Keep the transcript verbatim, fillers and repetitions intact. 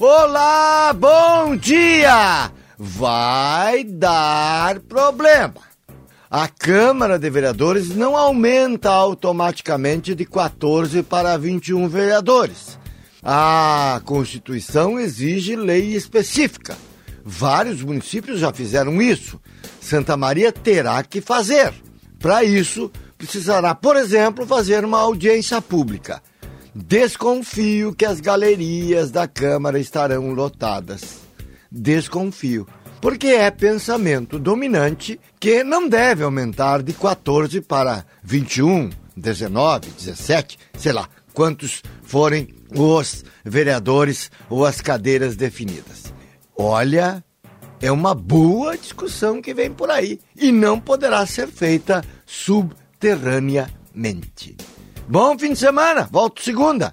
Olá, bom dia! Vai dar problema. A Câmara de Vereadores não aumenta automaticamente de quatorze para vinte e um vereadores. A Constituição exige lei específica. Vários municípios já fizeram isso. Santa Maria terá que fazer. Para isso, precisará, por exemplo, fazer uma audiência pública. Desconfio que as galerias da Câmara estarão lotadas. Desconfio. Porque é pensamento dominante que não deve aumentar de quatorze para vinte e um, dezenove, dezessete, sei lá, quantos forem os vereadores ou as cadeiras definidas. Olha, é uma boa discussão que vem por aí e não poderá ser feita subterraneamente. Bom fim de semana, volto segunda.